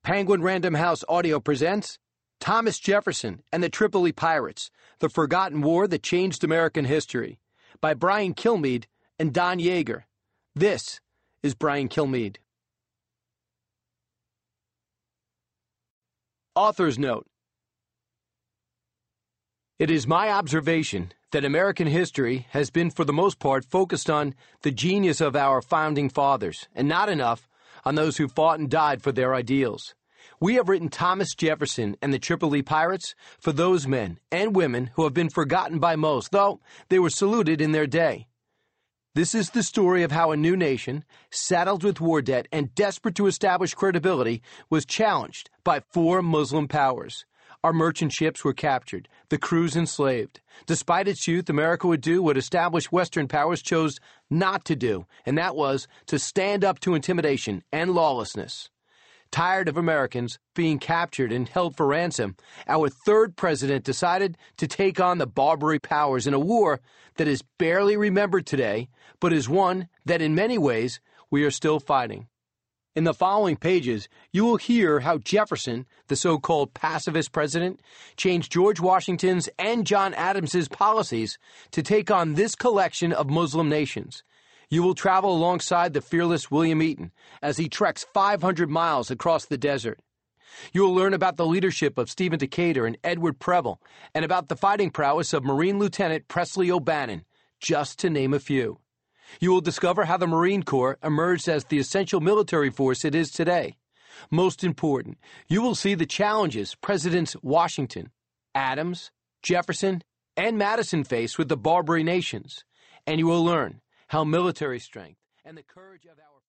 Penguin Random House Audio presents Thomas Jefferson and the Tripoli Pirates, The Forgotten War That Changed American History by Brian Kilmeade and Don Yeager. This is Brian Kilmeade. Author's Note. It is my observation that American history has been for the most part focused on the genius of our founding fathers, and not enough on those who fought and died for their ideals. We have written Thomas Jefferson and the Tripoli Pirates for those men and women who have been forgotten by most, though they were saluted in their day. This is the story of how a new nation, saddled with war debt and desperate to establish credibility, was challenged by four Muslim powers. Our merchant ships were captured, the crews enslaved. Despite its youth, America would do what established Western powers chose not to do, and that was to stand up to intimidation and lawlessness. Tired of Americans being captured and held for ransom, our third president decided to take on the Barbary powers in a war that is barely remembered today, but is one that in many ways we are still fighting. In the following pages, you will hear how Jefferson, the so-called pacifist president, changed George Washington's and John Adams's policies to take on this collection of Muslim nations. You will travel alongside the fearless William Eaton as he treks 500 miles across the desert. You will learn about the leadership of Stephen Decatur and Edward Preble, and about the fighting prowess of Marine Lieutenant Presley O'Bannon, just to name a few. You will discover how the Marine Corps emerged as the essential military force it is today. Most important, you will see the challenges Presidents Washington, Adams, Jefferson, and Madison faced with the Barbary nations, and you will learn how military strength and the courage of our